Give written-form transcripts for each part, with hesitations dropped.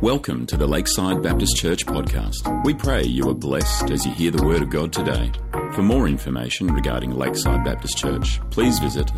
Welcome to the Lakeside Baptist Church podcast. We pray you are blessed as you hear the Word of God today. For more information regarding Lakeside Baptist Church, please visit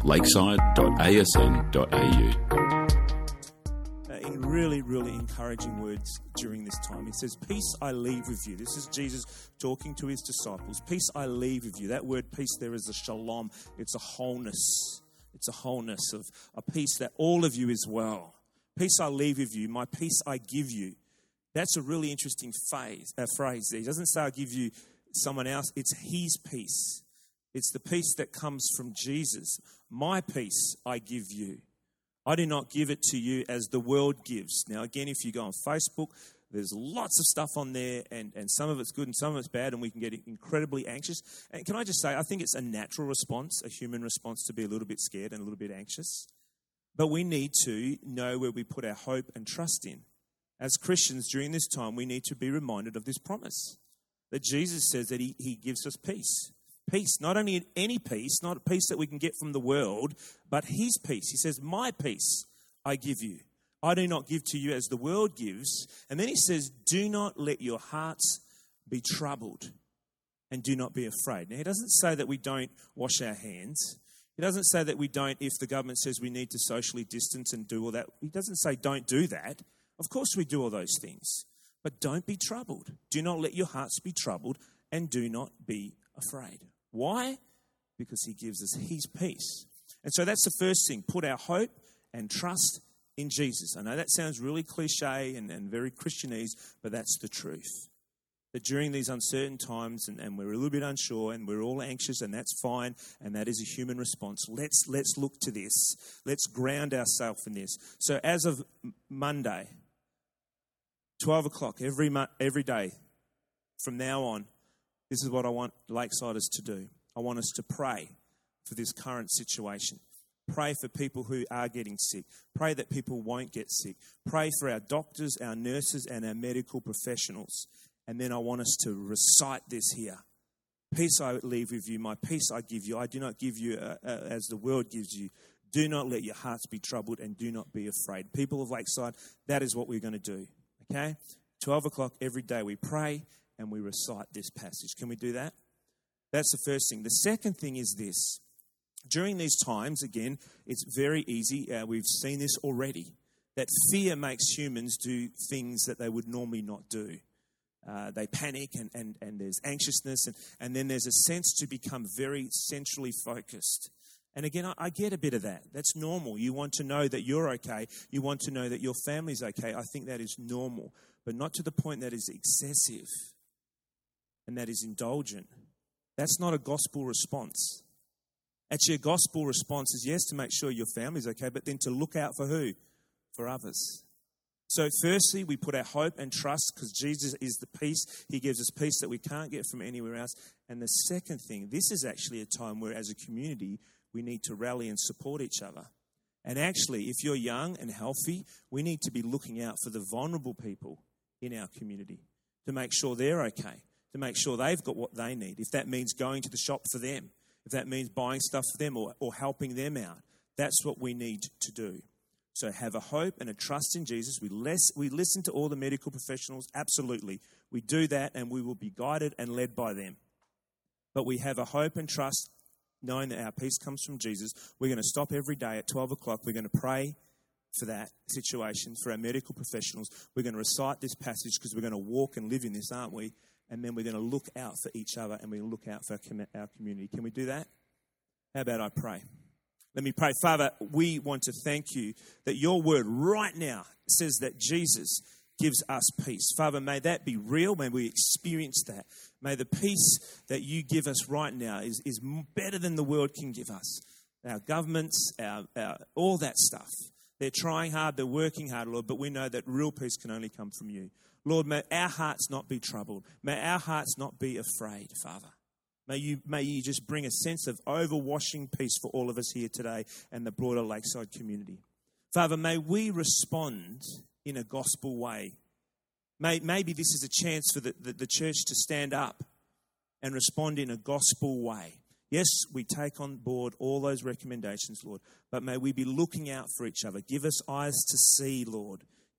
lakeside.asn.au. In really encouraging words during this time. He says, peace I leave with you. This is Jesus talking to his disciples. Peace I leave with you. That word peace there is a shalom. It's a wholeness. It's a wholeness of a peace that all of you is well. Peace I leave with you, my peace I give you. That's a really interesting phrase there. He doesn't say I give you someone else. It's his peace. It's the peace that comes from Jesus. My peace I give you. I do not give it to you as the world gives. Now, again, if you go on Facebook, there's lots of stuff on there, and some of it's good and some of it's bad, and we can get incredibly anxious. And can I just say, I think it's a natural response, a human response to be a little bit scared and a little bit anxious. But we need to know where we put our hope and trust in. As Christians, during this time, we need to be reminded of this promise, that Jesus says that he gives us peace. Peace, not only any peace, not a peace that we can get from the world, but his peace. He says, my peace I give you. I do not give to you as the world gives. And then he says, do not let your hearts be troubled and do not be afraid. Now, he doesn't say that we don't wash our hands. He doesn't say that we don't, if the government says we need to socially distance and do all that. He doesn't say don't do that. Of course we do all those things. But don't be troubled. Do not let your hearts be troubled and do not be afraid. Why? Because he gives us his peace. And so that's the first thing. Put our hope and trust in Jesus. I know that sounds really cliche and very Christianese, but that's the truth. That during these uncertain times, and we're a little bit unsure, and we're all anxious, and that's fine, and that is a human response. Let's look to this. Let's ground ourselves in this. So as of Monday, 12 o'clock every day, from now on, this is what I want Lakesiders to do. I want us to pray for this current situation. Pray for people who are getting sick. Pray that people won't get sick. Pray for our doctors, our nurses, and our medical professionals. And then I want us to recite this here. Peace I leave with you, my peace I give you. I do not give you as the world gives you. Do not let your hearts be troubled and do not be afraid. People of Lakeside, that is what we're going to do. Okay? 12 o'clock every day we pray and we recite this passage. Can we do that? That's the first thing. The second thing is this. During these times, again, it's very easy. We've seen this already. That fear makes humans do things that they would normally not do. They panic and there's anxiousness and then there's a sense to become very centrally focused. And again, I get a bit of that. That's normal. You want to know that you're okay. You want to know that your family's okay. I think that is normal, but not to the point that is excessive and that is indulgent. That's not a gospel response. Actually, a gospel response is yes, to make sure your family's okay, but then to look out for who? For others. So firstly, we put our hope and trust because Jesus is the peace. He gives us peace that we can't get from anywhere else. And the second thing, this is actually a time where as a community, we need to rally and support each other. And actually, if you're young and healthy, we need to be looking out for the vulnerable people in our community to make sure they're okay, to make sure they've got what they need. If that means going to the shop for them, if that means buying stuff for them or helping them out, that's what we need to do. So have a hope and a trust in Jesus. We listen to all the medical professionals, absolutely. We do that and we will be guided and led by them. But we have a hope and trust knowing that our peace comes from Jesus. We're going to stop every day at 12 o'clock. We're going to pray for that situation, for our medical professionals. We're going to recite this passage because we're going to walk and live in this, aren't we? And then we're going to look out for each other and we're going to look out for our community. Can we do that? How about I pray? Let me pray. Father, we want to thank you that your word right now says that Jesus gives us peace. Father, may that be real. May we experience that. May the peace that you give us right now is better than the world can give us. Our governments, our all that stuff. They're trying hard, they're working hard, Lord, but we know that real peace can only come from you. Lord, may our hearts not be troubled. May our hearts not be afraid, Father. May you just bring a sense of overwashing peace for all of us here today and the broader Lakeside community. Father, may we respond in a gospel way. Maybe this is a chance for the church to stand up and respond in a gospel way. Yes, we take on board all those recommendations, Lord, but may we be looking out for each other. Give us eyes to see, Lord.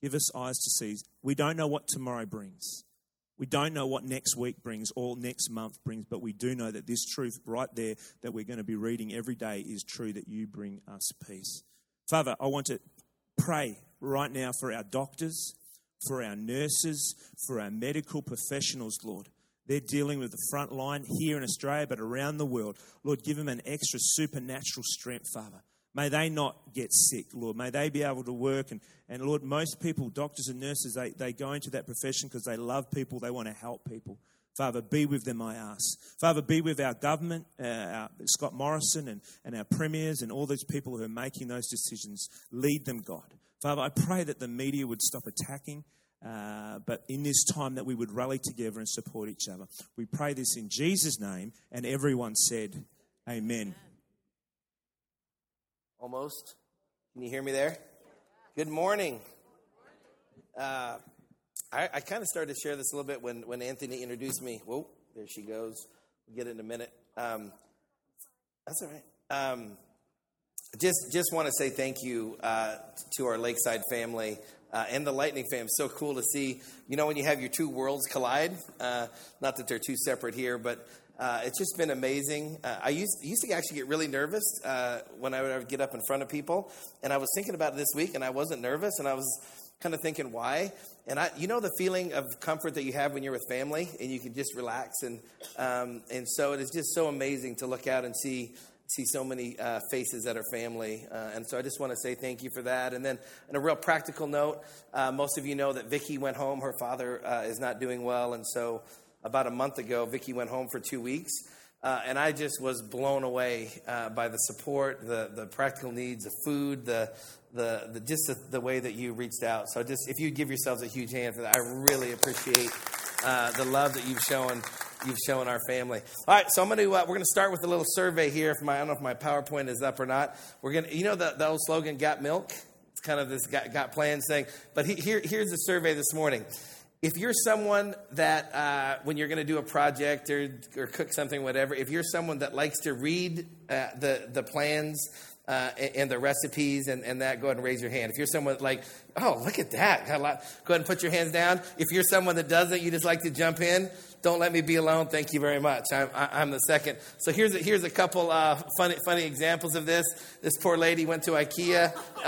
Give us eyes to see. We don't know what tomorrow brings. We don't know what next week brings or next month brings, but we do know that this truth right there that we're going to be reading every day is true, that you bring us peace. Father, I want to pray right now for our doctors, for our nurses, for our medical professionals, Lord. They're dealing with the front line here in Australia, but around the world. Lord, give them an extra supernatural strength, Father. May they not get sick, Lord. May they be able to work. And Lord, most people, doctors and nurses, they go into that profession because they love people. They want to help people. Father, be with them, I ask. Father, be with our government, Scott Morrison and our premiers and all those people who are making those decisions. Lead them, God. Father, I pray that the media would stop attacking, but in this time that we would rally together and support each other. We pray this in Jesus' name, and everyone said, amen. Almost. Can you hear me there? Good morning. I kind of started to share this a little bit when Anthony introduced me. Whoa, there she goes. We'll get it in a minute. That's all right. Just want to say thank you to our Lakeside family and the Lightning fam. So cool to see, when you have your two worlds collide. Not that they're too separate here, but it's just been amazing. I used to actually get really nervous when I would get up in front of people. And I was thinking about it this week, and I wasn't nervous, and I was kind of thinking why. And the feeling of comfort that you have when you're with family, and you can just relax. And so it is just so amazing to look out and see so many faces that are family. And so I just want to say thank you for that. And then on a real practical note, most of you know that Vicky went home. Her father is not doing well, and so about a month ago, Vicky went home for 2 weeks, and I just was blown away by the support, the practical needs, the food, the way that you reached out. So just if you give yourselves a huge hand for that, I really appreciate the love that you've shown our family. All right, so we're gonna start with a little survey here. I don't know if my PowerPoint is up or not. We're gonna, the old slogan, "Got milk." It's kind of this got plans thing. But here's the survey this morning. If you're someone that, when you're going to do a project or cook something, whatever, if you're someone that likes to read the plans and the recipes and that, go ahead and raise your hand. If you're someone like, oh, look at that, got a lot, go ahead and put your hands down. If you're someone that doesn't, you just like to jump in, don't let me be alone. Thank you very much. I'm the second. So here's a couple funny examples of this. This poor lady went to IKEA.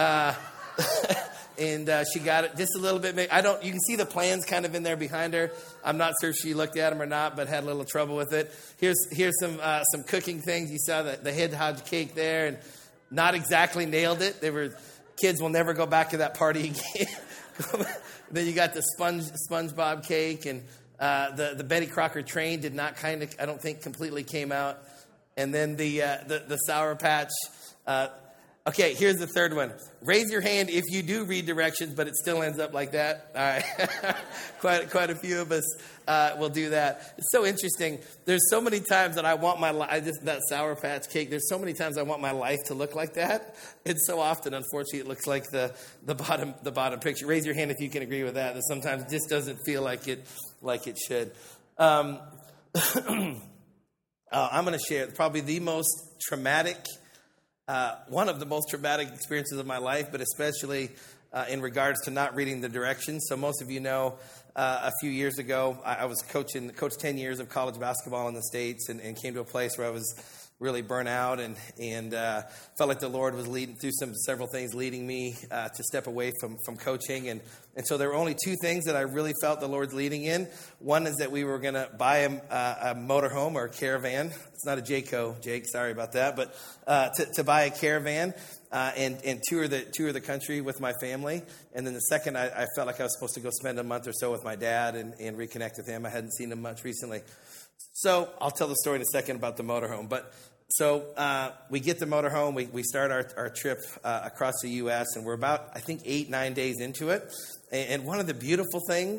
And she got it just a little bit. You can see the plans kind of in there behind her. I'm not sure if she looked at them or not, but had a little trouble with it. Here's some cooking things. You saw the hedgehog cake there, and not exactly nailed it. Kids will never go back to that party again. Then you got the SpongeBob cake, and the Betty Crocker train did not I don't think completely came out. And then the Sour Patch. Okay, here's the third one. Raise your hand if you do read directions, but it still ends up like that. All right. quite a few of us will do that. It's so interesting. There's so many times that I want my life, that Sour Patch cake, there's so many times I want my life to look like that. And so often, unfortunately, it looks like the bottom picture. Raise your hand if you can agree with that. That sometimes it just doesn't feel like it should. I'm going to share probably the most traumatic one of the most traumatic experiences of my life, but especially in regards to not reading the directions. So most of you know, a few years ago, I was coached 10 years of college basketball in the States and came to a place where I was really burnt out and felt like the Lord was leading through several things, leading me to step away from coaching. And so there were only two things that I really felt the Lord's leading in. One is that we were going to buy a motorhome or a caravan. It's not a Jayco, Jake, sorry about that. But to buy a caravan and tour the country with my family. And then the second, I felt like I was supposed to go spend a month or so with my dad and reconnect with him. I hadn't seen him much recently. So I'll tell the story in a second about the motorhome. But so we get the motorhome. We start our trip across the U.S. and we're about, I think, 8-9 days into it. And one of the beautiful things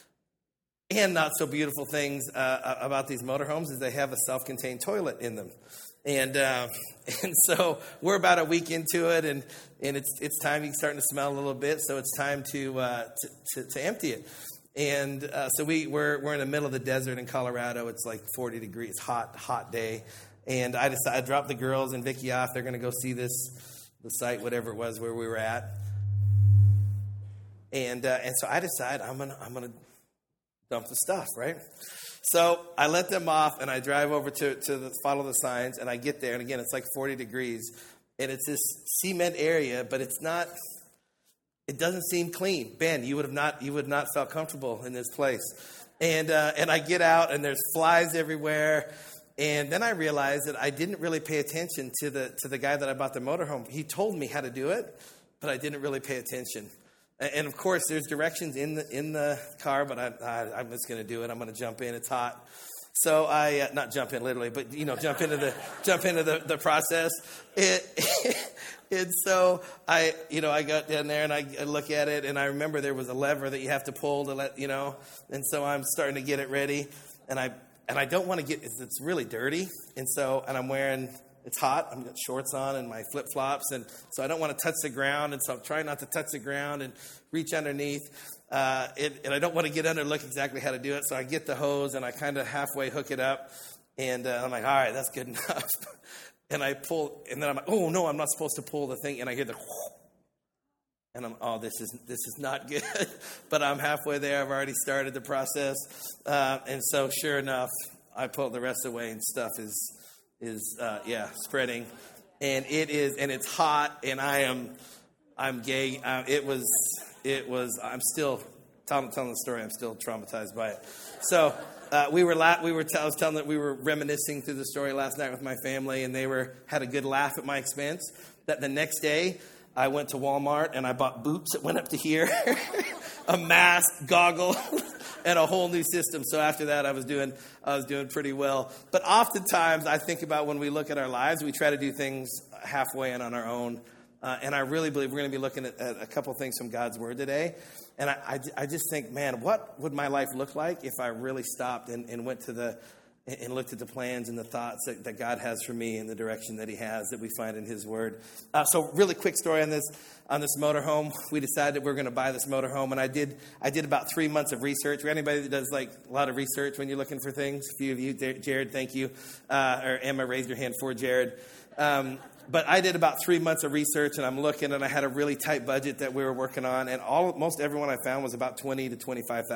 and not so beautiful things about these motorhomes is they have a self-contained toilet in them. And so we're about a week into it, and it's time. You're starting to smell a little bit, so it's time to empty it. And so we're in the middle of the desert in Colorado. It's like 40 degrees. It's hot day. And I decided to drop the girls and Vicky off. They're going to go see the site, whatever it was, where we were at. And so I decide I'm gonna dump the stuff, right? So I let them off, and I drive over to follow the signs, and I get there, and again, it's like 40 degrees, and it's this cement area, but it's not. It doesn't seem clean. Ben, you would not felt comfortable in this place. And I get out, and there's flies everywhere. And then I realized that I didn't really pay attention to the guy that I bought the motorhome. He told me how to do it, but I didn't really pay attention. And of course, there's directions in the car, but I'm just going to do it. I'm going to jump in. It's hot. So I not jump in literally, but jump into the process. And so I got down there and I look at it, and I remember there was a lever that you have to pull to let and so I'm starting to get it ready, and I don't want to get it's really dirty, and I'm wearing. It's hot. I've got shorts on and my flip-flops, and so I don't want to touch the ground, and so I'm trying not to touch the ground and reach underneath. And I don't want to get under and look exactly how to do it, so I get the hose, and I kind of halfway hook it up, and I'm like, all right, that's good enough. And I pull, and then I'm like, oh, no, I'm not supposed to pull the thing, and I hear the and I'm, oh, this is not good. But I'm halfway there. I've already started the process. And so sure enough, I pull the rest away, and stuff is spreading, and it's hot, and I'm gay. It was. I'm still telling the story. I'm still traumatized by it. So I was telling that we were reminiscing through the story last night with my family, and they had a good laugh at my expense. That the next day I went to Walmart and I bought boots that went up to here, a mask, goggle. And a whole new system. So after that, I was doing pretty well. But oftentimes, I think about when we look at our lives, we try to do things halfway and on our own. And I really believe we're going to be looking at a couple things from God's Word today. And I just think, man, what would my life look like if I really stopped and went and looked at the plans and the thoughts that God has for me and the direction that He has that we find in His Word. So really quick story on this motorhome. We decided we were going to buy this motorhome, and I did about 3 months of research. For anybody that does like a lot of research when you're looking for things, a few of you, Jared, thank you, or Emma, raise your hand for Jared. But I did about 3 months of research, and I'm looking, and I had a really tight budget that we were working on, and most everyone I found was about $20,000 to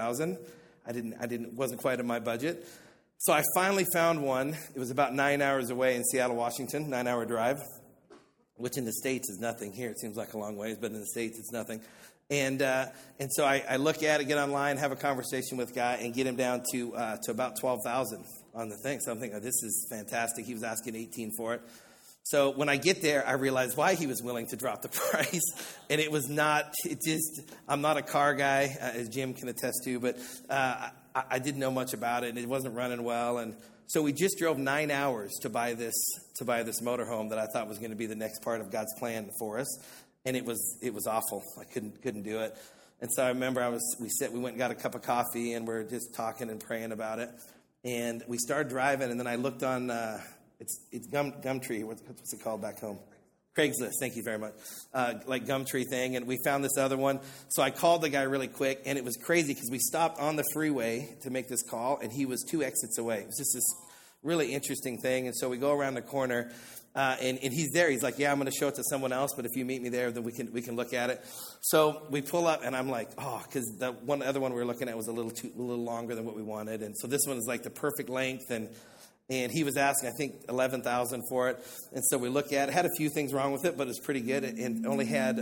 $25,000. Wasn't quite in my budget. So I finally found one. It was about 9 hours away in Seattle, Washington, 9-hour drive, which in the States is nothing. Here it seems like a long ways, but in the States it's nothing. And so I look at it, get online, have a conversation with a guy, and get him down to about $12,000 on the thing. So I'm thinking, oh, this is fantastic. He was asking $18,000 for it. So when I get there, I realized why he was willing to drop the price. And it was not, I'm not a car guy, as Jim can attest to, but I didn't know much about it, and it wasn't running well. And so we just drove 9 hours to buy this motorhome that I thought was going to be the next part of God's plan for us. And it was awful. I couldn't do it. And so I remember we went and got a cup of coffee, and we're just talking and praying about it. And we started driving, and then I looked on, it's Gumtree. What's it called back home? Craigslist. Thank you very much. Like Gumtree thing. And we found this other one. So I called the guy really quick, and it was crazy because we stopped on the freeway to make this call, and he was 2 exits away. It was just this really interesting thing. And so we go around the corner, and he's there. He's like, yeah, I'm going to show it to someone else, but if you meet me there, then we can look at it. So we pull up, and I'm like, oh, because the other one we were looking at was a little longer than what we wanted. And so this one is like the perfect length, and he was asking, I think, $11,000 for it. And so we look at it. Had a few things wrong with it, but it's pretty good. And only had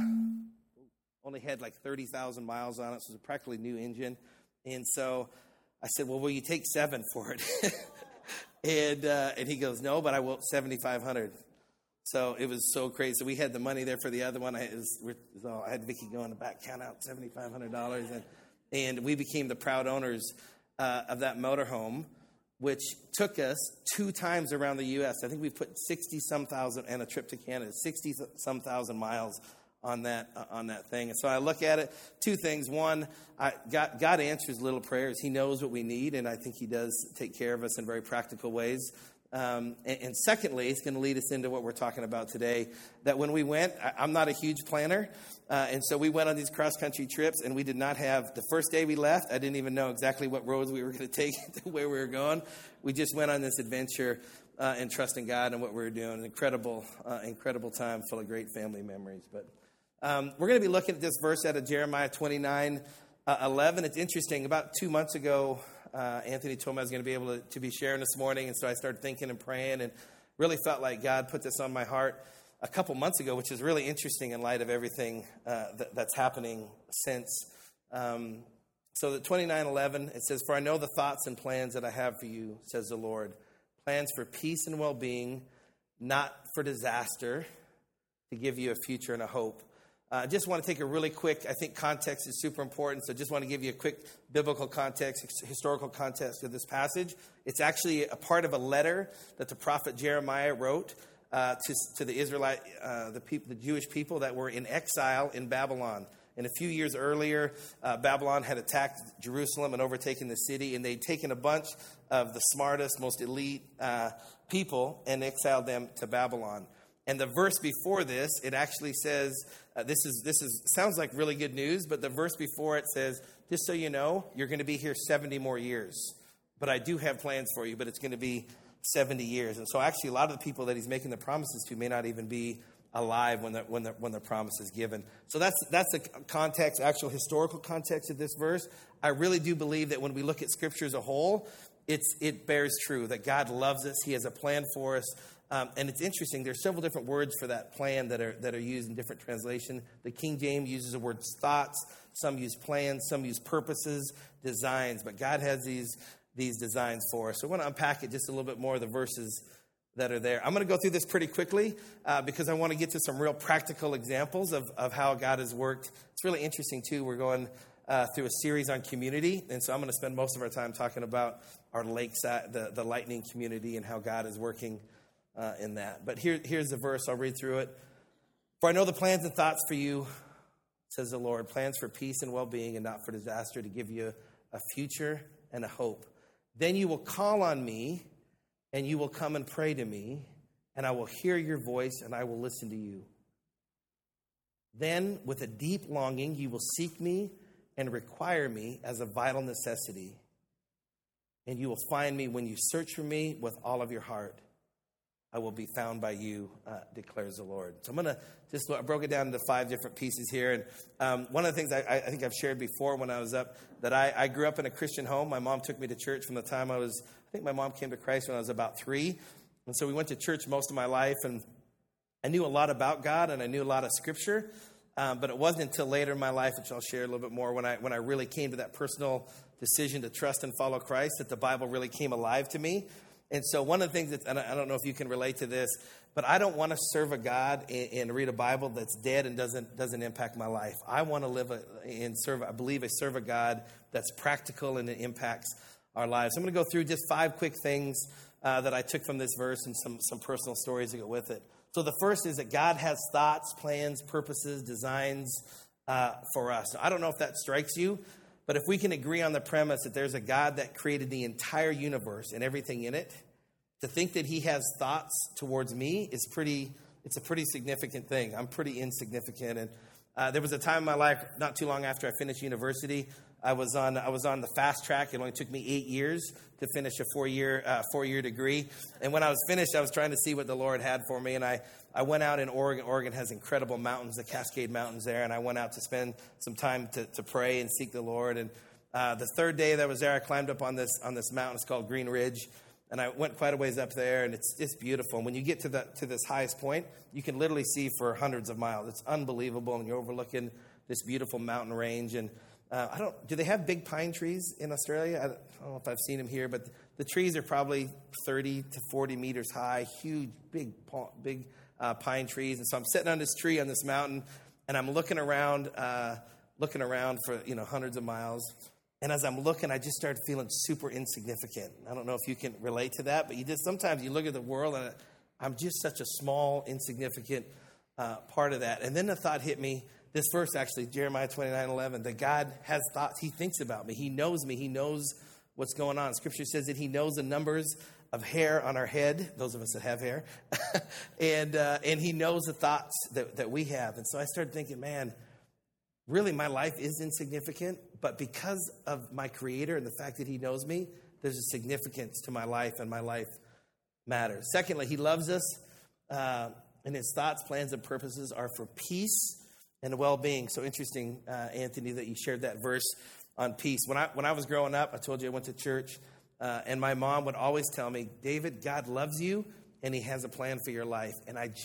like 30,000 miles on it, so it's a practically new engine. And so I said, well, will you take $7,000 for it? And he goes, no, but I will $7,500. So it was so crazy. So we had the money there for the other one. I had Vicky go in the back, count out $7,500, and we became the proud owners of that motorhome, which took us 2 times around the U.S. I think we put 60-some thousand, and a trip to Canada, 60-some thousand miles on that thing. And so I look at it, 2 things. One, God answers little prayers. He knows what we need, and I think He does take care of us in very practical ways. And secondly, it's going to lead us into what we're talking about today, that when we went, I'm not a huge planner, and so we went on these cross-country trips, and we did not have, the first day we left, I didn't even know exactly what roads we were going to take to where we were going. We just went on this adventure and trusting God and what we were doing. An incredible time full of great family memories. But We're going to be looking at this verse out of Jeremiah 29:11. It's interesting. About 2 months ago, Anthony told me I was going to be able to be sharing this morning, and so I started thinking and praying and really felt like God put this on my heart a couple months ago, which is really interesting in light of everything that's happening since. So the 29:11, it says, "For I know the thoughts and plans that I have for you, says the Lord, plans for peace and well-being, not for disaster, to give you a future and a hope." I just want to take a really quick, I think context is super important, so just want to give you a quick biblical context, historical context of this passage. It's actually a part of a letter that the prophet Jeremiah wrote to the Israelite, the Jewish people that were in exile in Babylon. And a few years earlier, Babylon had attacked Jerusalem and overtaken the city, and they'd taken a bunch of the smartest, most elite people and exiled them to Babylon. And the verse before this, it actually says, this sounds like really good news, but the verse before it says, just so you know, you're going to be here 70 more years. But I do have plans for you, but it's going to be 70 years. And so actually a lot of the people that he's making the promises to may not even be alive when the promise is given. So that's the context, actual historical context of this verse. I really do believe that when we look at Scripture as a whole, it bears true that God loves us. He has a plan for us. And it's interesting. There's several different words for that plan that are used in different translations. The King James uses the word thoughts. Some use plans. Some use purposes, designs. But God has these designs for us. So I want to unpack it just a little bit more, the verses that are there. I'm going to go through this pretty quickly because I want to get to some real practical examples of how God has worked. It's really interesting, too. We're going through a series on community, and so I'm going to spend most of our time talking about our Lakeside, the Lightning community, and how God is working in that. But here's the verse. I'll read through it. "For I know the plans and thoughts for you, says the Lord, plans for peace and well-being and not for disaster, to give you a future and a hope. Then you will call on me, and you will come and pray to me, and I will hear your voice, and I will listen to you. Then, with a deep longing, you will seek me and require me as a vital necessity. And you will find me when you search for me with all of your heart. I will be found by you, declares the Lord." So I'm going to I broke it down into 5 different pieces here. And one of the things I think I've shared before when I was up, that I grew up in a Christian home. My mom took me to church from the time I think my mom came to Christ when I was about 3. And so we went to church most of my life, and I knew a lot about God, and I knew a lot of Scripture. But it wasn't until later in my life, which I'll share a little bit more, when I really came to that personal decision to trust and follow Christ, that the Bible really came alive to me. And so one of the things and I don't know if you can relate to this, but I don't want to serve a God and read a Bible that's dead and doesn't impact my life. I want to live I serve a God that's practical and it impacts our lives. So I'm going to go through just 5 quick things that I took from this verse and some personal stories to go with it. So the first is that God has thoughts, plans, purposes, designs for us. So I don't know if that strikes you, but if we can agree on the premise that there's a God that created the entire universe and everything in it, to think that he has thoughts towards me it's a pretty significant thing. I'm pretty insignificant. And there was a time in my life, not too long after I finished university, I was on the fast track. It only took me 8 years to finish a 4-year degree. And when I was finished, I was trying to see what the Lord had for me. And I went out in Oregon. Oregon has incredible mountains, the Cascade Mountains there. And I went out to spend some time to pray and seek the Lord. And the 3rd day that I was there, I climbed up on this mountain. It's called Green Ridge. And I went quite a ways up there, and it's just beautiful. And when you get to this highest point, you can literally see for hundreds of miles. It's unbelievable, and you're overlooking this beautiful mountain range. And do they have big pine trees in Australia? I don't know if I've seen them here, but the trees are probably 30 to 40 meters high, huge, big pine trees. And so I'm sitting on this tree on this mountain, and I'm looking around for hundreds of miles. And as I'm looking, I just started feeling super insignificant. I don't know if you can relate to that, but sometimes you look at the world, and I'm just such a small, insignificant part of that. And then the thought hit me. This verse, actually, Jeremiah 29:11, that God has thoughts. He thinks about me. He knows me. He knows what's going on. Scripture says that he knows the numbers of hair on our head, those of us that have hair, and he knows the thoughts that we have. And so I started thinking, man, really my life is insignificant, but because of my Creator and the fact that he knows me, there's a significance to my life, and my life matters. Secondly, he loves us, and his thoughts, plans, and purposes are for peace and well-being. So interesting, Anthony, that you shared that verse on peace. When I was growing up, I told you I went to church, and my mom would always tell me, David, God loves you, and he has a plan for your life. And I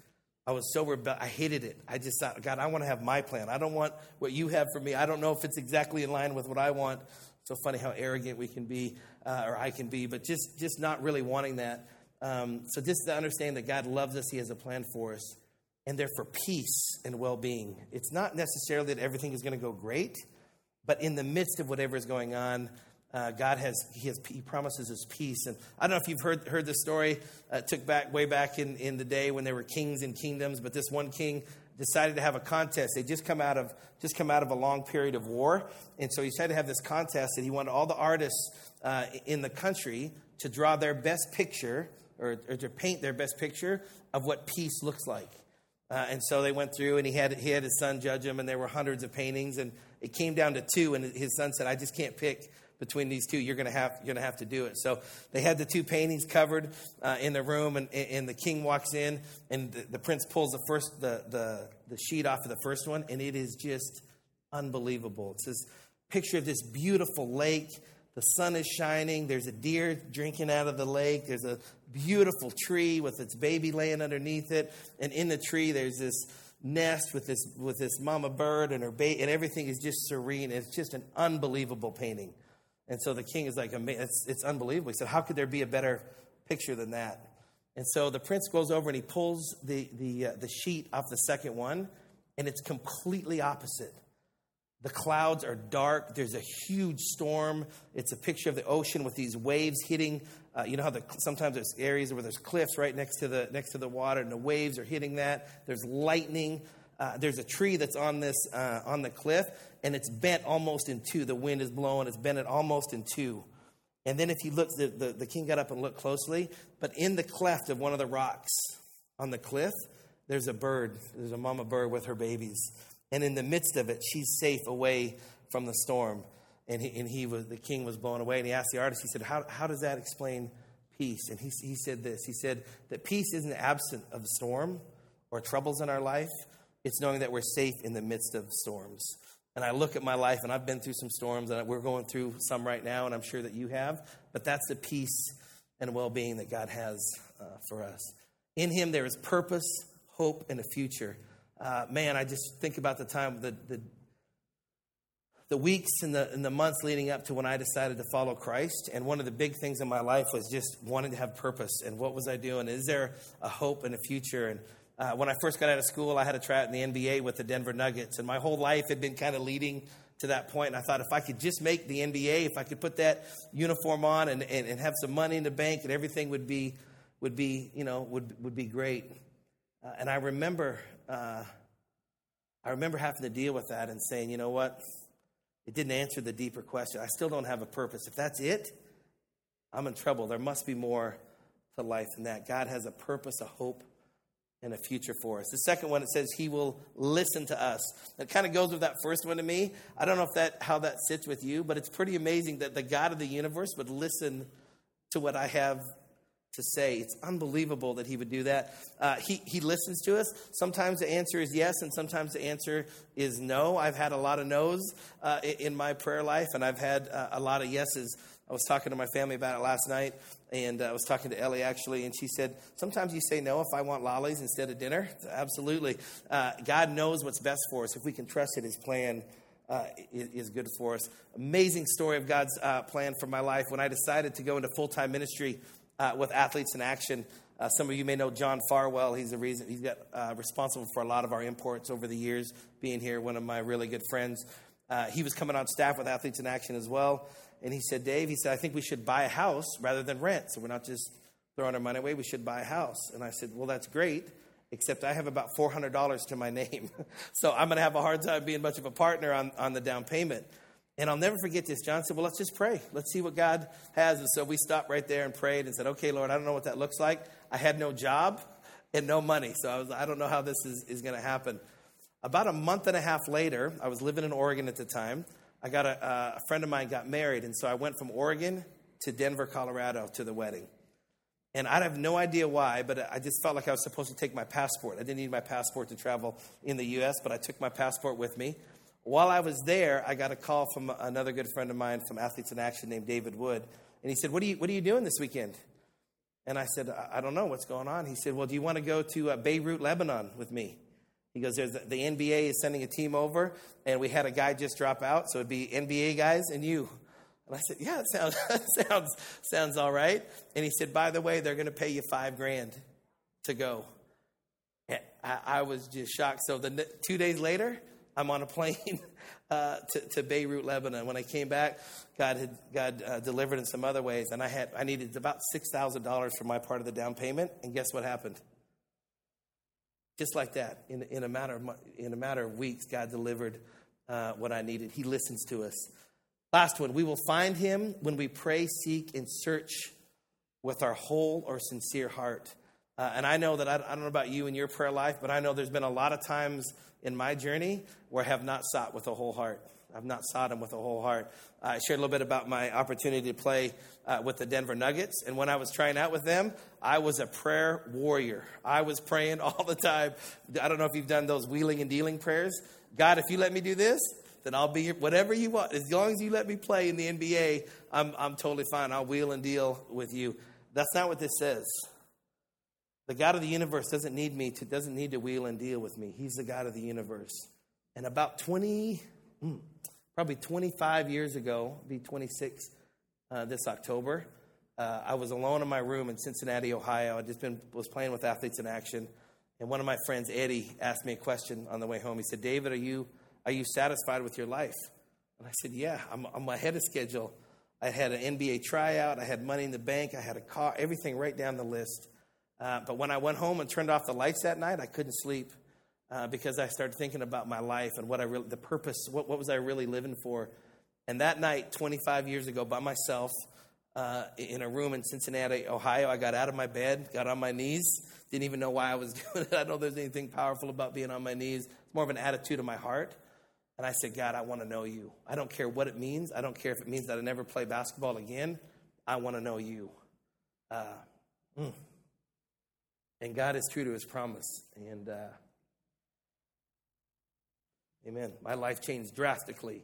was so rebellious. I hated it. I just thought, God, I want to have my plan. I don't want what you have for me. I don't know if it's exactly in line with what I want. So funny how arrogant we can be, or I can be, but just not really wanting that. So just to understand that God loves us, he has a plan for us, and they're for peace and well-being. It's not necessarily that everything is going to go great, but in the midst of whatever is going on, God he promises us peace. And I don't know if you've heard the story. It took way back in the day when there were kings and kingdoms, but this one king decided to have a contest. They just come out of a long period of war, and so he decided to have this contest, and he wanted all the artists in the country to draw their best picture or to paint their best picture of what peace looks like. And so they went through, and he had his son judge them, and there were hundreds of paintings, and it came down to 2, and his son said, I just can't pick between these 2. You're going to have to do it. So they had the 2 paintings covered in the room, and the king walks in, and the prince pulls the sheet off of the first one, and it is just unbelievable. It's this picture of this beautiful lake. The sun is shining. There's a deer drinking out of the lake. There's a beautiful tree with its baby laying underneath it. And in the tree, there's this nest with this mama bird and her baby, and everything is just serene. It's just an unbelievable painting. And so the king is like, it's unbelievable. He said, how could there be a better picture than that? And so the prince goes over and he pulls the sheet off the second one, and it's completely opposite. The clouds are dark. There's a huge storm. It's a picture of the ocean with these waves hitting. You know how sometimes there's areas where there's cliffs right next to the water, and the waves are hitting that. There's lightning. There's a tree that's on the cliff, and it's bent almost in 2. The wind is blowing. It's bent it almost in 2. And then if you look, the king got up and looked closely, but in the cleft of one of the rocks on the cliff, there's a bird. There's a mama bird with her babies. And in the midst of it, she's safe away from the storm. And the king was blown away. And he asked the artist, he said, how does that explain peace? And he said this. He said that peace isn't absent of the storm or troubles in our life. It's knowing that we're safe in the midst of storms. And I look at my life, and I've been through some storms, and we're going through some right now, and I'm sure that you have. But that's the peace and well-being that God has for us. In him, there is purpose, hope, and a future. Man, I just think about the time, the weeks and the months leading up to when I decided to follow Christ. And one of the big things in my life was just wanting to have purpose. And what was I doing? Is there a hope and a future? And when I first got out of school, I had a try out in the NBA with the Denver Nuggets. And my whole life had been kind of leading to that point. And I thought if I could just make the NBA, if I could put that uniform on and have some money in the bank, and everything would be great. And I remember having to deal with that and saying, you know what? It didn't answer the deeper question. I still don't have a purpose. If that's it, I'm in trouble. There must be more to life than that. God has a purpose, a hope, and a future for us. The second one, it says he will listen to us. That kind of goes with that first one to me. I don't know how that sits with you, but it's pretty amazing that the God of the universe would listen to what I have to say. It's unbelievable that he would do that. He listens to us. Sometimes the answer is yes, and sometimes the answer is no. I've had a lot of no's in my prayer life, and I've had a lot of yeses. I was talking to my family about it last night, and I was talking to Ellie, actually, and she said, sometimes you say no if I want lollies instead of dinner. Absolutely. God knows what's best for us. If we can trust that his plan is good for us. Amazing story of God's plan for my life. When I decided to go into full-time ministry with Athletes in Action, some of you may know John Farwell. He's got responsible for a lot of our imports over the years, being here, one of my really good friends. He was coming on staff with Athletes in Action as well. And he said, Dave, I think we should buy a house rather than rent. So we're not just throwing our money away. We should buy a house. And I said, well, that's great, except I have about $400 to my name. So I'm going to have a hard time being much of a partner on the down payment. And I'll never forget this. John said, well, let's just pray. Let's see what God has. And so we stopped right there and prayed and said, okay, Lord, I don't know what that looks like. I had no job and no money. So I don't know how this is going to happen. About a month and a half later, I was living in Oregon at the time. I got a friend of mine got married. And so I went from Oregon to Denver, Colorado to the wedding. And I have no idea why, but I just felt like I was supposed to take my passport. I didn't need my passport to travel in the U.S., but I took my passport with me. While I was there, I got a call from another good friend of mine from Athletes in Action named David Wood. And he said, what are you doing this weekend? And I said, I don't know what's going on. He said, well, do you want to go to Beirut, Lebanon with me? He goes, the NBA is sending a team over, and we had a guy just drop out, so it'd be NBA guys and you. And I said, yeah, it sounds all right. And he said, by the way, they're going to pay you $5,000 to go. And I was just shocked. So 2 days later, I'm on a plane to Beirut, Lebanon. When I came back, God delivered in some other ways, and I needed about $6,000 for my part of the down payment. And guess what happened? Just like that, in a matter of weeks, God delivered what I needed. He listens to us. Last one, we will find him when we pray, seek, and search with our whole or sincere heart. And I know that I don't know about you and your prayer life, but I know there's been a lot of times in my journey where I have not sought with a whole heart. I've not sought him with a whole heart. I shared a little bit about my opportunity to play with the Denver Nuggets. And when I was trying out with them, I was a prayer warrior. I was praying all the time. I don't know if you've done those wheeling and dealing prayers. God, if you let me do this, then I'll be whatever you want. As long as you let me play in the NBA, I'm totally fine. I'll wheel and deal with you. That's not what this says. The God of the universe doesn't need to wheel and deal with me. He's the God of the universe. And about probably 25 years ago, be 26 this October, I was alone in my room in Cincinnati, Ohio. I was playing with Athletes in Action, and one of my friends, Eddie, asked me a question on the way home. He said, David, are you satisfied with your life? And I said, yeah, I'm ahead of schedule. I had an NBA tryout. I had money in the bank. I had a car, everything right down the list. But when I went home and turned off the lights that night, I couldn't sleep because I started thinking about my life and the purpose, what was I really living for? And that night, 25 years ago, by myself, in a room in Cincinnati, Ohio, I got out of my bed, got on my knees, didn't even know why I was doing it. I don't know if there's anything powerful about being on my knees. It's more of an attitude of my heart. And I said, God, I want to know you. I don't care what it means. I don't care if it means that I never play basketball again. I want to know you. And God is true to his promise. And amen. My life changed drastically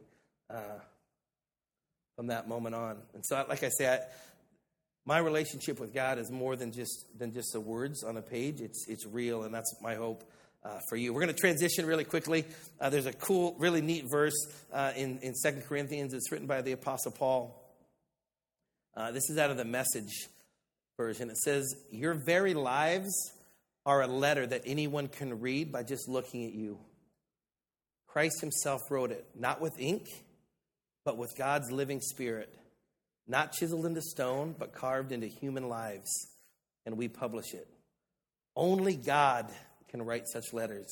from that moment on. And so, like I say, my relationship with God is more than just the words on a page. It's real, and that's my hope for you. We're going to transition really quickly. There's a cool, really neat verse in 2 Corinthians. It's written by the Apostle Paul. This is out of the Message version. It says, your very lives are a letter that anyone can read by just looking at you. Christ himself wrote it, not with ink, but with God's living spirit, not chiseled into stone, but carved into human lives, and we publish it. Only God can write such letters.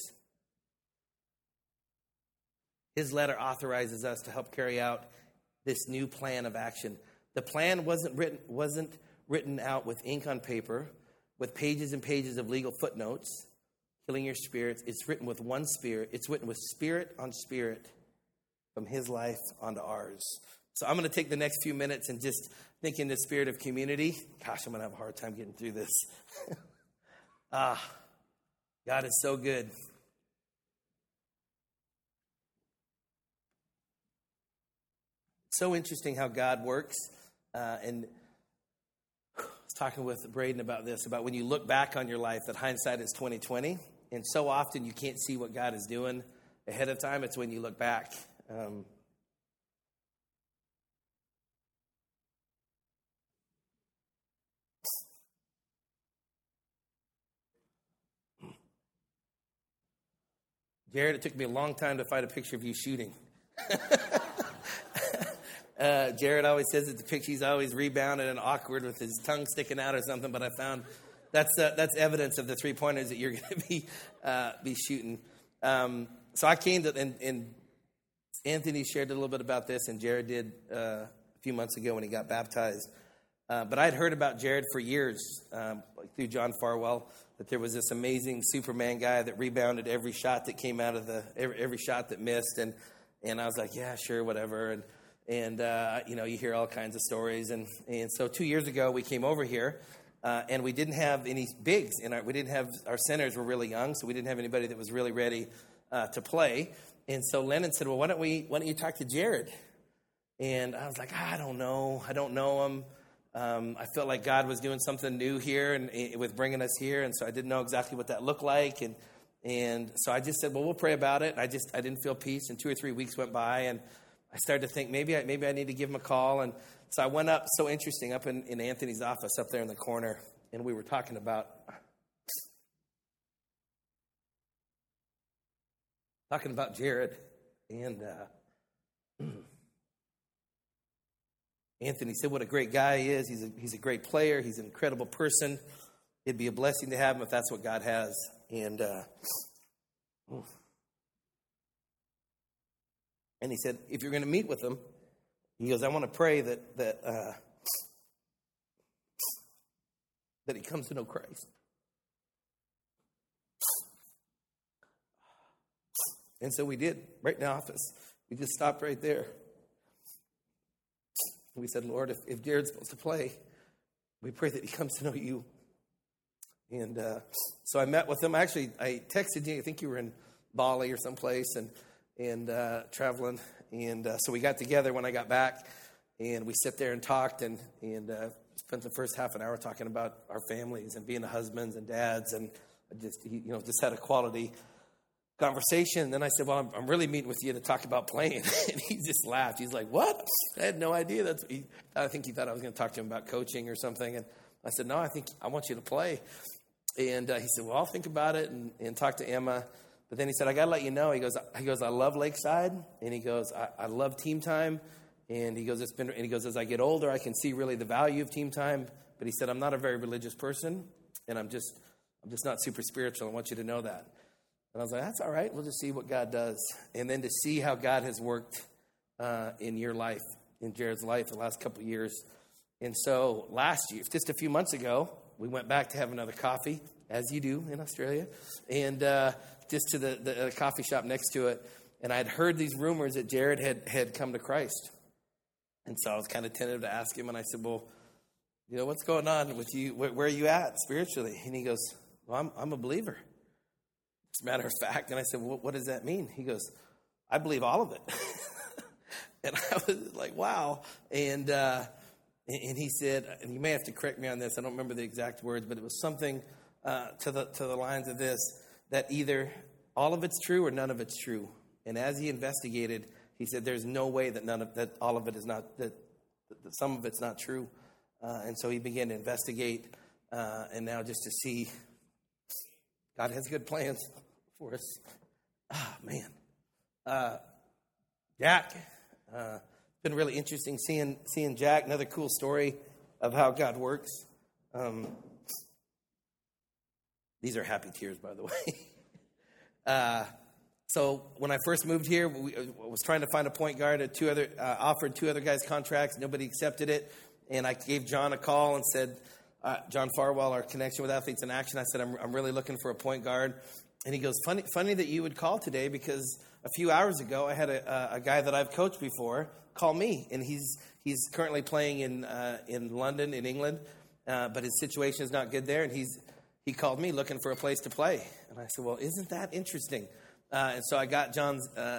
His letter authorizes us to help carry out this new plan of action. The plan wasn't written out with ink on paper, with pages and pages of legal footnotes, killing your spirits. It's written with one spirit. It's written with spirit on spirit from his life onto ours. So I'm going to take the next few minutes and just think in the spirit of community. Gosh, I'm going to have a hard time getting through this. God is so good. It's so interesting how God works. And I was talking with Braden about this, about when you look back on your life, that hindsight is 20/20. And so often you can't see what God is doing ahead of time. It's when you look back. Jared, it took me a long time to find a picture of you shooting. Jared always says that the picture, he's always rebounded and awkward with his tongue sticking out or something, but I found that's evidence of the three-pointers that you're going to be shooting. So I came to, and Anthony shared a little bit about this, and Jared did a few months ago when he got baptized. But I'd heard about Jared for years, through John Farwell, that there was this amazing Superman guy that rebounded every shot that came out of every shot that missed, and I was like, yeah, sure, whatever, and you hear all kinds of stories, and so 2 years ago we came over here, And we didn't have any bigs we didn't have, our centers were really young, so we didn't have anybody that was really ready to play. And so Lennon said, well, why don't you talk to Jared? And I was like, I don't know him. I felt like God was doing something new here and with bringing us here, and so I didn't know exactly what that looked like. And so I just said, well, we'll pray about it. And I didn't feel peace, and 2 or 3 weeks went by, and I started to think maybe I need to give him a call. And so I went up, so interesting, up in Anthony's office up there in the corner, and we were talking about Jared. And Anthony said what a great guy he is. He's a great player. He's an incredible person. It'd be a blessing to have him if that's what God has. And he said, if you're going to meet with him, he goes, I want to pray that he comes to know Christ. And so we did, right in the office. We just stopped right there. We said, Lord, if Jared's supposed to play, we pray that he comes to know you. And so I met with him. Actually, I texted you. I think you were in Bali or someplace and traveling. And so we got together when I got back, and we sat there and talked and spent the first half an hour talking about our families and being the husbands and dads, and just had a quality conversation. And then I said, well, I'm really meeting with you to talk about playing. And he just laughed. He's like, what? I had no idea. I think he thought I was going to talk to him about coaching or something. And I said, no, I want you to play. And he said, well, I'll think about it and talk to Emma. But then he said, I got to let you know. He goes, I love Lakeside. And he goes, I love team time. And he goes, as I get older, I can see really the value of team time. But he said, I'm not a very religious person, and I'm just not super spiritual. I want you to know that. And I was like, that's all right. We'll just see what God does. And then to see how God has worked in your life, in Jared's life the last couple of years. And so last year, just a few months ago, we went back to have another coffee, as you do in Australia, and just to the coffee shop next to it. And I'd heard these rumors that Jared had come to Christ. And so I was kind of tentative to ask him. And I said, well, what's going on with you? Where are you at spiritually? And he goes, well, I'm a believer. As a matter of fact. And I said, well, what does that mean? He goes, I believe all of it. And I was like, wow. And he said, and you may have to correct me on this, I don't remember the exact words, but it was something to the lines of this, that either all of it's true or none of it's true. And as he investigated, he said, there's no way that all of it is not, that some of it's not true. And so he began to investigate, and now just to see God has good plans for us. Oh, man. Jack, it's been really interesting seeing Jack. Another cool story of how God works. These are happy tears, by the way. So when I first moved here, I was trying to find a point guard. Offered 2 other guys contracts. Nobody accepted it. And I gave John a call and said, John Farwell, our connection with Athletes in Action, I said, I'm really looking for a point guard. And he goes, funny that you would call today, because a few hours ago I had a guy that I've coached before call me. And he's currently playing in London, in England, but his situation is not good there. And he called me looking for a place to play. And I said, well, isn't that interesting? And so I got John,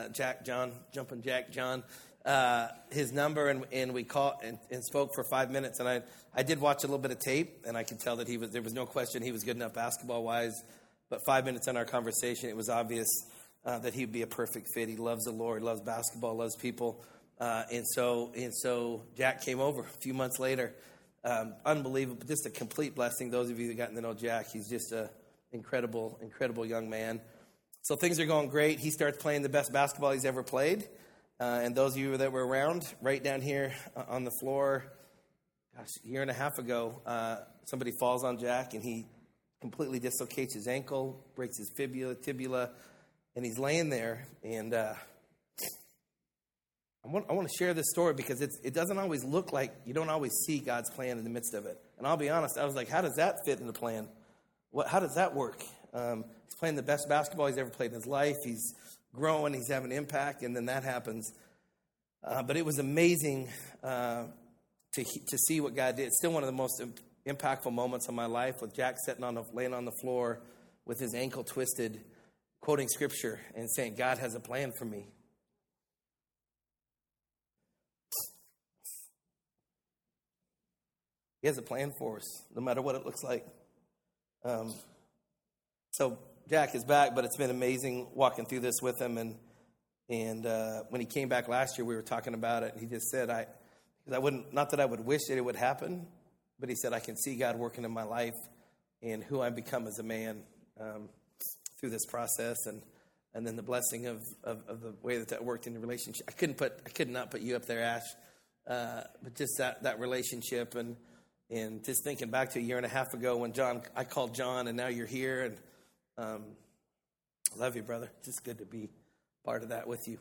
his number, and we called and spoke for 5 minutes. And I did watch a little bit of tape, and I could tell that there was no question he was good enough basketball-wise. But 5 minutes in our conversation, it was obvious that he'd be a perfect fit. He loves the Lord, loves basketball, loves people. And so Jack came over a few months later. Unbelievable, just a complete blessing. Those of you that gotten to know Jack, he's just an incredible, incredible young man. So things are going great. He starts playing the best basketball he's ever played. And those of you that were around, right down here on the floor, a year and a half ago, somebody falls on Jack, and he completely dislocates his ankle, breaks his tibia, and he's laying there. And I want to share this story because it doesn't always look like, you don't always see God's plan in the midst of it. And I'll be honest, I was like, how does that fit in the plan? How does that work? He's playing the best basketball he's ever played in his life. He's growing, he's having impact, and then that happens. But it was amazing to see what God did. It's still one of the most impactful moments in my life with Jack laying on the floor with his ankle twisted, quoting scripture and saying, God has a plan for me. He has a plan for us, no matter what it looks like. So Jack is back, but it's been amazing walking through this with him. And when he came back last year, we were talking about it. And he just said, not that I would wish that it would happen, but he said, I can see God working in my life and who I've become as a man through this process. And then the blessing of the way that worked in the relationship. I could not put you up there, Ash, but just that relationship and just thinking back to a year and a half ago when I called John, and now you're here, and I love you, brother. Just good to be part of that with you.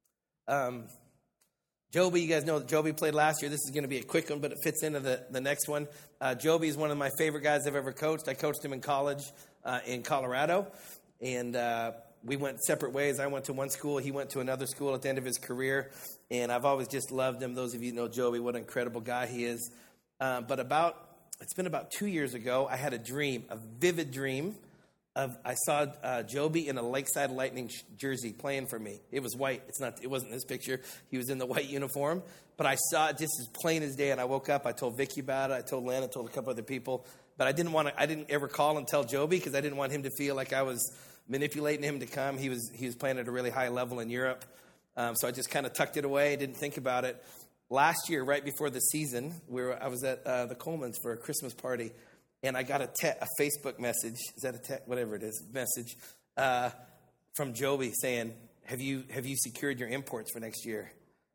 Joby, you guys know that Joby played last year. This is going to be a quick one, but it fits into the next one. Joby is one of my favorite guys I've ever coached. I coached him in college in Colorado, and we went separate ways. I went to one school. He went to another school at the end of his career, and I've always just loved him. Those of you who know Joby, what an incredible guy he is. But it's been about 2 years ago, I had a vivid dream I saw Joby in a Lakeside Lightning jersey playing for me. It was white. It wasn't this picture. He was in the white uniform, but I saw it just as plain as day. And I woke up. I told Vicky about it. I told Len. I told a couple other people. But I didn't ever call and tell Joby because I didn't want him to feel like I was manipulating him to come. He was playing at a really high level in Europe. So I just kind of tucked it away. Didn't think about it. Last year, right before the season, I was at the Colemans for a Christmas party. And I got a Facebook message, whatever it is, message from Joby saying, have you secured your imports for next year?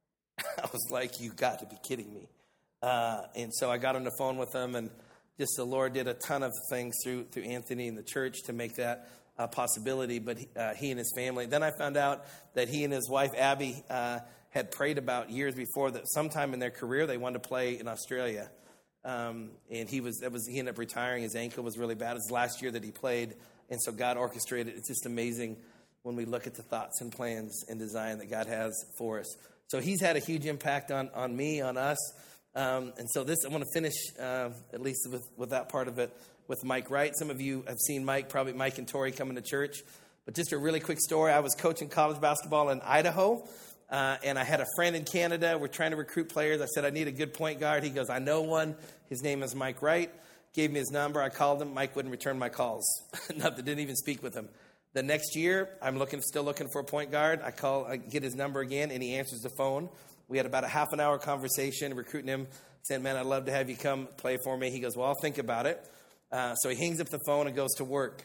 I was like, you got to be kidding me. And so I got on the phone with him, and just the Lord did a ton of things through Anthony and the church to make that a possibility. But he and his family. Then I found out that he and his wife, Abby, had prayed about years before that sometime in their career they wanted to play in Australia. And he ended up retiring. His ankle was really bad. It was last year that he played. And so God orchestrated. It's just amazing when we look at the thoughts and plans and design that God has for us. So he's had a huge impact on me, on us. And so I want to finish, at least with that part of it, with Mike Wright. Some of you have seen probably Mike and Tori coming to church. But just a really quick story. I was coaching college basketball in Idaho. And I had a friend in Canada. We're trying to recruit players. I said, I need a good point guard. He goes, I know one. His name is Mike Wright. Gave me his number. I called him. Mike wouldn't return my calls. Nothing. Didn't even speak with him. The next year, I'm still looking for a point guard. I get his number again, and he answers the phone. We had about a half an hour conversation, recruiting him, saying, man, I'd love to have you come play for me. He goes, well, I'll think about it. So he hangs up the phone and goes to work.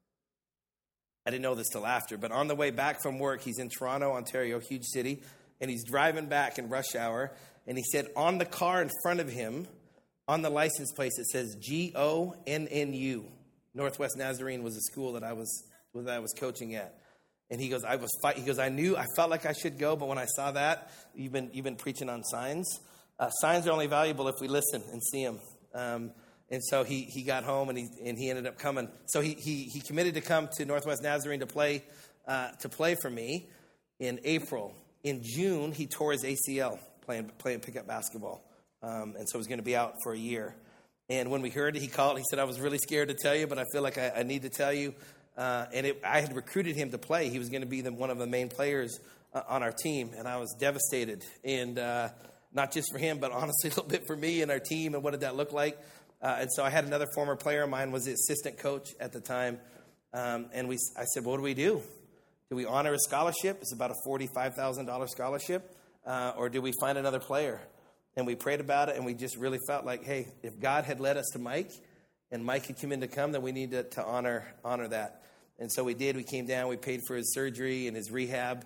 I didn't know this till after, but on the way back from work, he's in Toronto, Ontario, huge city, and he's driving back in rush hour, and he said on the car in front of him, on the license plate, it says GONNU. Northwest Nazarene was a school that I was coaching at. And he goes, I felt like I should go, but when I saw that, you've been preaching on signs. Signs are only valuable if we listen and see them. And so he got home and he ended up coming. So he committed to come to Northwest Nazarene to play for me in April. In June, he tore his ACL playing pickup basketball. And so he was going to be out for a year. And when we heard it, he called. He said, I was really scared to tell you, but I feel like I need to tell you. I had recruited him to play. He was going to be one of the main players on our team. And I was devastated. And not just for him, but honestly a little bit for me and our team. And what did that look like? And so I had another former player of mine, was the assistant coach at the time. I said, what do we do? Do we honor a scholarship? It's about a $45,000 scholarship. Or do we find another player? And we prayed about it, and we just really felt like, hey, if God had led us to Mike, and Mike had come in to come, then we need to honor that. And so we did. We came down. We paid for his surgery and his rehab.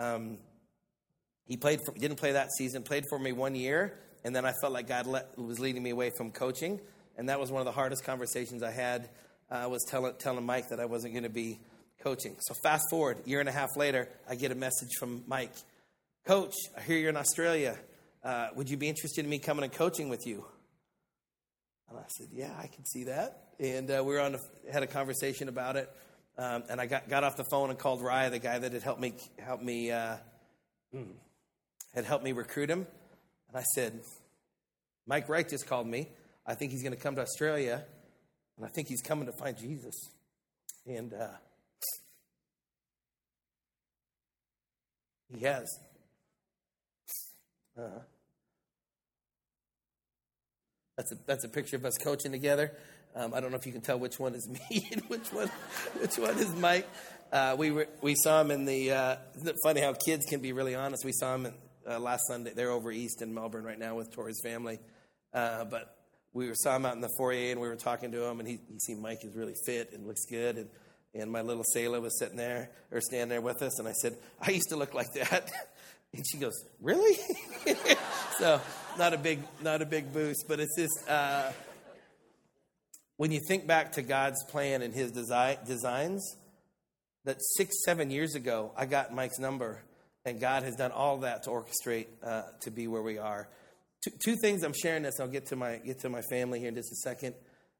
He didn't play that season. Played for me 1 year, and then I felt like God was leading me away from coaching. And that was one of the hardest conversations I had. Was telling Mike that I wasn't going to be coaching. So fast forward, a year and a half later, I get a message from Mike. Coach, I hear you're in Australia. Would you be interested in me coming and coaching with you? And I said, yeah, I can see that. And we had a conversation about it. And I got off the phone and called Raya, the guy that had helped me recruit him. And I said, Mike Wright just called me. I think he's going to come to Australia, and I think he's coming to find Jesus. And he has. That's a picture of us coaching together. I don't know if you can tell which one is me and which one is Mike. We saw him in the. Isn't it funny how kids can be really honest? We saw him last Sunday. They're over east in Melbourne right now with Tori's family, but we saw him out in the foyer and we were talking to him, and he seemed Mike is really fit and looks good, and my little Selah was standing there with us, and I said, I used to look like that. And she goes, really? So not a big boost, but it's just when you think back to God's plan and his designs, that 6-7 years ago, I got Mike's number, and God has done all that to orchestrate to be where we are. Two things I'm sharing this. I'll get to my family here in just a second.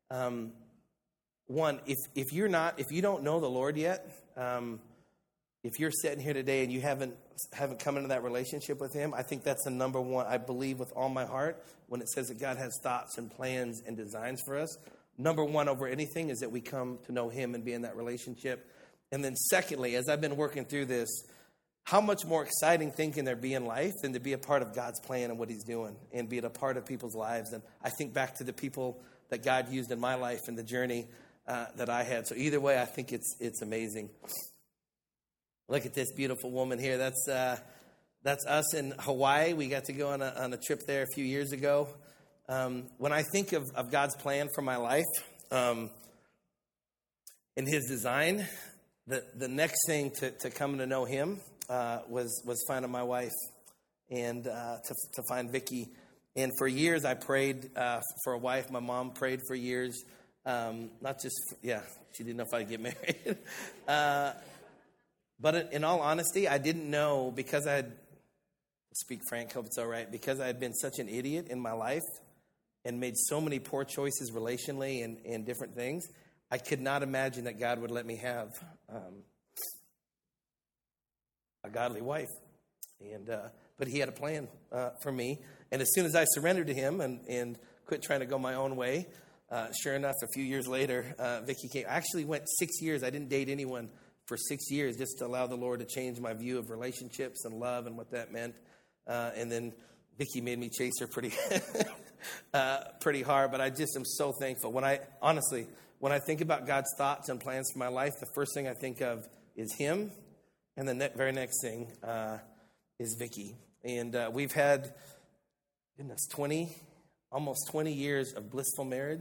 One, if you don't know the Lord yet, if you're sitting here today and you haven't come into that relationship with him, I think that's the number one. I believe with all my heart when it says that God has thoughts and plans and designs for us. Number one over anything is that we come to know him and be in that relationship. And then secondly, as I've been working through this, how much more exciting thing can there be in life than to be a part of God's plan and what he's doing and be a part of people's lives? And I think back to the people that God used in my life and the journey that I had. So either way, I think it's amazing. Look at this beautiful woman here. That's us in Hawaii. We got to go on a trip there a few years ago. When I think of God's plan for my life and his design, the next thing to come to know him was finding my wife and to find Vicky. And for years I prayed for a wife. My mom prayed for years. She didn't know if I'd get married. But in all honesty, I didn't know because speak frank, hope it's all right, because I had been such an idiot in my life and made so many poor choices relationally and different things, I could not imagine that God would let me have a godly wife. But he had a plan for me. And as soon as I surrendered to him and quit trying to go my own way, sure enough, a few years later, Vicky came. I actually went 6 years. I didn't date anyone for 6 years just to allow the Lord to change my view of relationships and love and what that meant. And then Vicky made me chase her pretty hard. But I just am so thankful. When I think about God's thoughts and plans for my life, the first thing I think of is him. And the very next thing is Vicky. And we've had, almost 20 years of blissful marriage.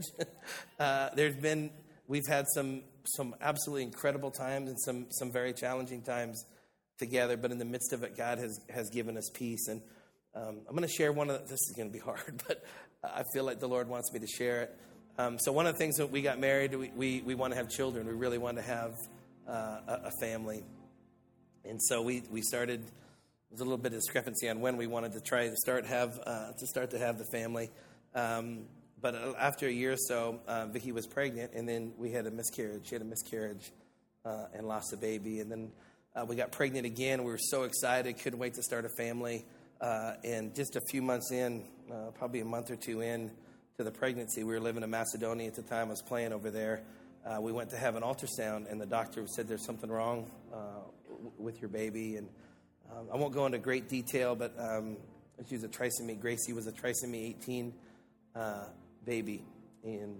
We've had some absolutely incredible times and some very challenging times together. But in the midst of it, God has given us peace. And I'm going to share this is going to be hard, but I feel like the Lord wants me to share it. So one of the things that we got married, we want to have children. We really want to have a family. And so we started. There was a little bit of discrepancy on when we wanted to try to start to have the family. But after a year or so, Vicky was pregnant, and then we had a miscarriage. She had a miscarriage and lost a baby. And then we got pregnant again. We were so excited, couldn't wait to start a family. And just a few months in, probably a month or two in to the pregnancy, we were living in Macedonia at the time. I was playing over there. We went to have an ultrasound, and the doctor said there's something wrong with your baby. And I won't go into great detail, but she was a trisomy. Gracie was a trisomy 18 baby, and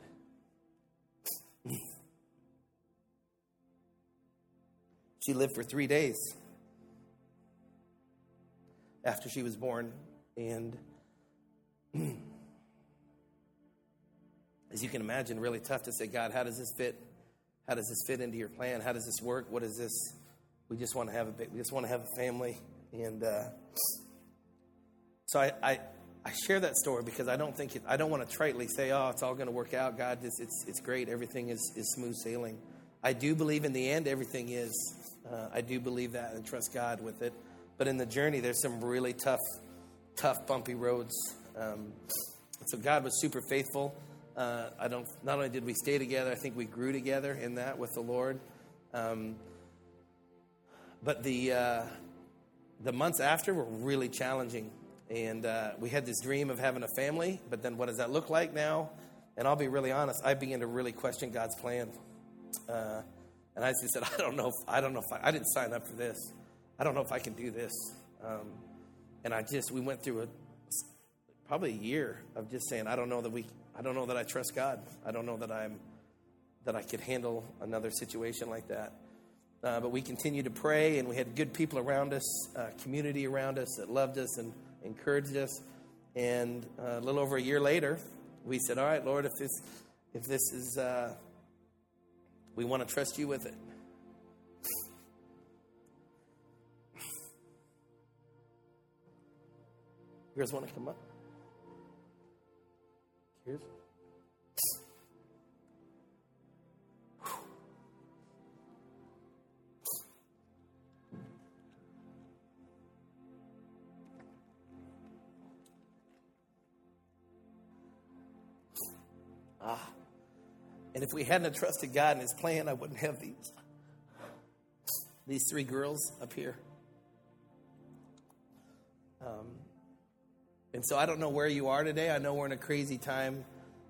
she lived for 3 days after she was born. And as you can imagine, really tough to say, God, how does this fit? How does this fit into your plan? How does this work? What is this? We just want to have a family. And so I share that story because I don't want to tritely say, oh, it's all going to work out. God, it's great. Everything is smooth sailing. I do believe in the end, everything is. I do believe that and trust God with it. But in the journey, there's some really tough, bumpy roads. So God was super faithful. Not only did we stay together, I think we grew together in that with the Lord. But the months after were really challenging. And we had this dream of having a family, but then what does that look like now? And I'll be really honest, I began to really question God's plan. And I just said, I don't know if I didn't sign up for this. I don't know if I can do this. And we went through probably a year of just saying, I don't know that I trust God. I don't know that I could handle another situation like that. But we continued to pray, and we had good people around us, community around us that loved us and encouraged us. And a little over a year later, we said, all right, Lord, if this is, we want to trust you with it. You guys want to come up? Here's. And if we hadn't trusted God and his plan, I wouldn't have these three girls up here. And so I don't know where you are today. I know we're in a crazy time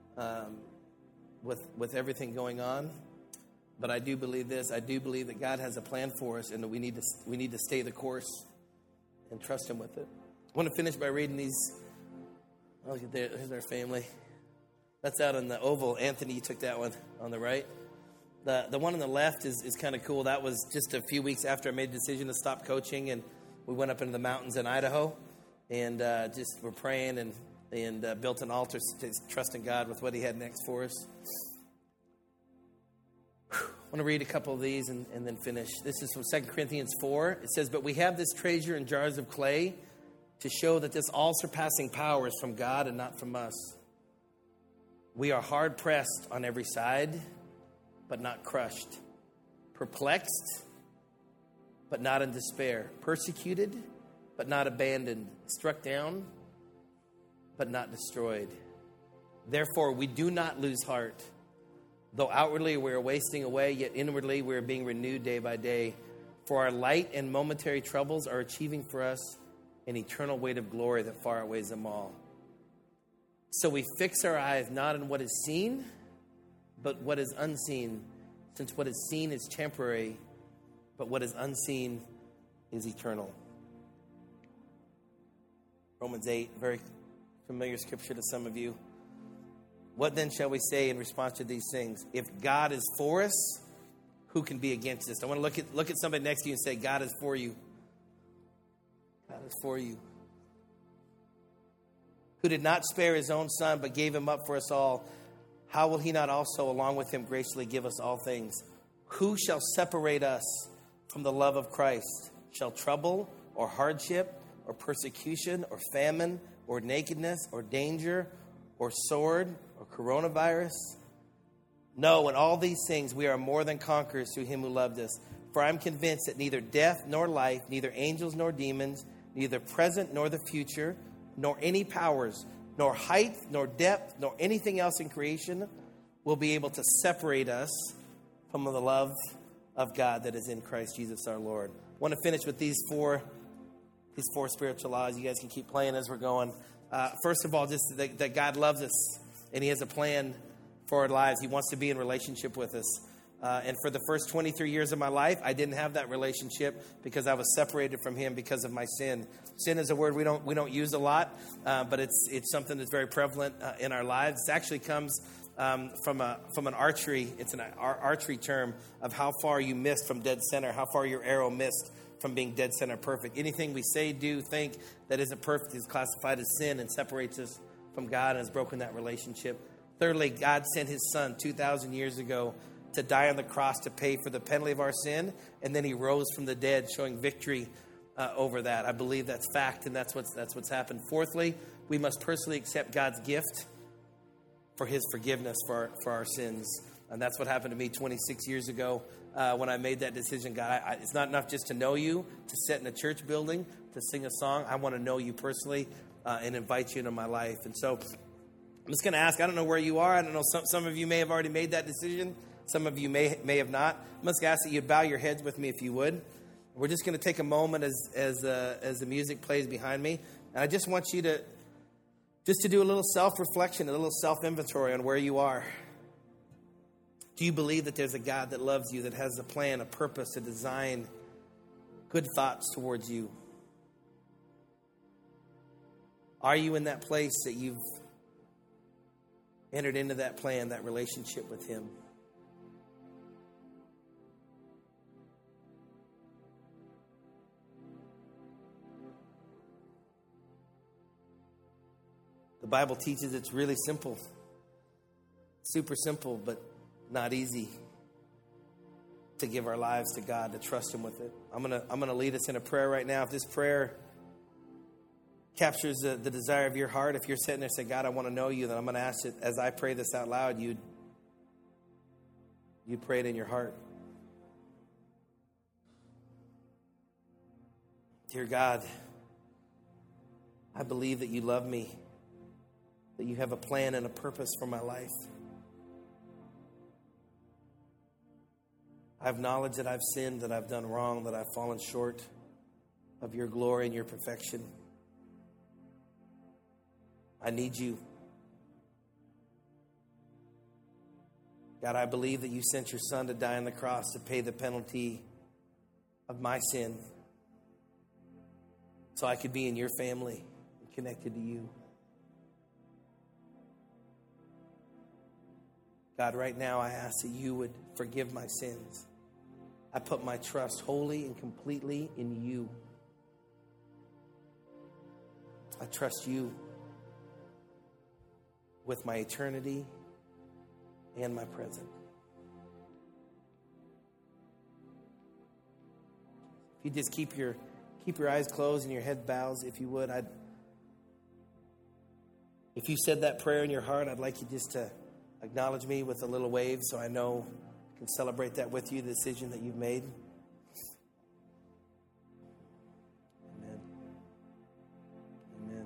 with everything going on. But I do believe this. I do believe that God has a plan for us, and that we need to stay the course and trust him with it. I want to finish by reading these. Oh, look at there's our family. That's out in the oval. Anthony, you took that one on the right. The one on the left is kind of cool. That was just a few weeks after I made the decision to stop coaching, and we went up into the mountains in Idaho, and just were praying and built an altar, trusting God with what he had next for us. I want to read a couple of these and then finish. This is from 2 Corinthians 4. It says, "But we have this treasure in jars of clay to show that this all-surpassing power is from God and not from us. We are hard-pressed on every side, but not crushed. Perplexed, but not in despair. Persecuted, but not abandoned. Struck down, but not destroyed. Therefore, we do not lose heart. Though outwardly we are wasting away, yet inwardly we are being renewed day by day. For our light and momentary troubles are achieving for us an eternal weight of glory that far outweighs them all. So we fix our eyes not on what is seen, but what is unseen, since what is seen is temporary, but what is unseen is eternal." Romans 8, very familiar scripture to some of you. "What then shall we say in response to these things? If God is for us, who can be against us?" I want to look at somebody next to you and say, God is for you. God is for you. "Who did not spare his own son, but gave him up for us all, how will he not also, along with him, graciously give us all things? Who shall separate us from the love of Christ? Shall trouble or hardship or persecution or famine or nakedness or danger or sword or coronavirus? No, in all these things we are more than conquerors through him who loved us. For I am convinced that neither death nor life, neither angels nor demons, neither present nor the future, nor any powers, nor height, nor depth, nor anything else in creation will be able to separate us from the love of God that is in Christ Jesus our Lord." I want to finish with these four spiritual laws. You guys can keep playing as we're going. First of all, just that God loves us, and he has a plan for our lives. He wants to be in relationship with us. And for the first 23 years of my life, I didn't have that relationship because I was separated from him because of my sin. Sin is a word we don't use a lot, but it's something that's very prevalent in our lives. It actually comes from an archery. It's an archery term of how far you missed from dead center, how far your arrow missed from being dead center perfect. Anything we say, do, think that isn't perfect is classified as sin and separates us from God and has broken that relationship. Thirdly, God sent his son 2,000 years ago to die on the cross to pay for the penalty of our sin, and then he rose from the dead, showing victory over that. I believe that's fact, and that's what's happened. Fourthly, we must personally accept God's gift for his forgiveness for our sins, and that's what happened to me 26 years ago when I made that decision. God, it's not enough just to know you, to sit in a church building, to sing a song. I want to know you personally and invite you into my life. And so I'm just going to ask, I don't know where you are. I don't know, some of you may have already made that decision. Some of you may have not. I'm just going to ask that you bow your heads with me if you would. We're just going to take a moment as the music plays behind me. And I just want you just to do a little self-reflection, a little self-inventory on where you are. Do you believe that there's a God that loves you, that has a plan, a purpose, a design, good thoughts towards you? Are you in that place that you've entered into that plan, that relationship with Him? The Bible teaches it's really simple. Super simple, but not easy to give our lives to God, to trust Him with it. I'm gonna lead us in a prayer right now. If this prayer captures the desire of your heart, if you're sitting there saying, God, I want to know you, then I'm going to ask it as I pray this out loud, you pray it in your heart. Dear God, I believe that you love me, that you have a plan and a purpose for my life. I have knowledge that I've sinned, that I've done wrong, that I've fallen short of your glory and your perfection. I need you. God, I believe that you sent your Son to die on the cross to pay the penalty of my sin so I could be in your family and connected to you. God, right now I ask that you would forgive my sins. I put my trust wholly and completely in you. I trust you with my eternity and my present. If you just keep your eyes closed and your head bows, if you would, if you said that prayer in your heart, I'd like you just to acknowledge me with a little wave so I know I can celebrate that with you, the decision that you've made. Amen. Amen.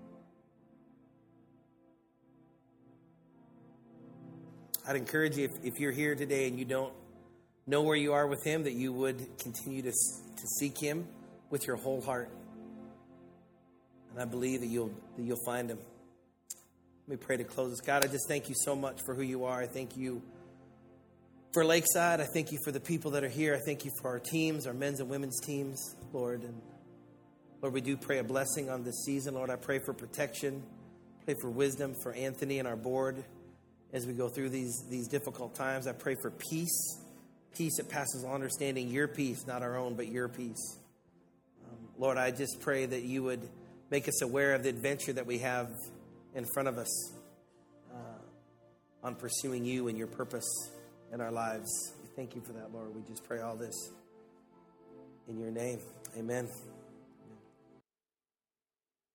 I'd encourage you, if you're here today and you don't know where you are with Him, that you would continue to seek Him with your whole heart. And I believe that you'll find Him. Let me pray to close this. God, I just thank you so much for who you are. I thank you for Lakeside. I thank you for the people that are here. I thank you for our teams, our men's and women's teams, Lord. And Lord, we do pray a blessing on this season. Lord, I pray for protection. Pray for wisdom for Anthony and our board as we go through these difficult times. I pray for peace. Peace that passes all understanding. Your peace, not our own, but your peace. Lord, I just pray that you would make us aware of the adventure that we have in front of us on pursuing you and your purpose in our lives. We thank you for that, Lord. We just pray all this in your name. Amen.